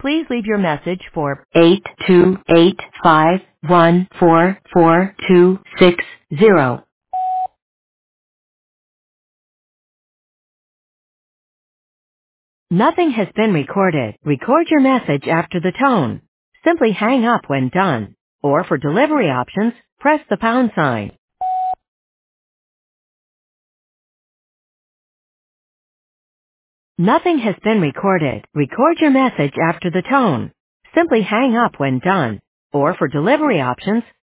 Please leave your message for 82851444260. Nothing has been recorded. Record your message after the tone. Simply hang up when done. Or for delivery options, press the pound sign. Nothing has been recorded. Record your message after the tone. Simply hang up when done. Or for delivery options,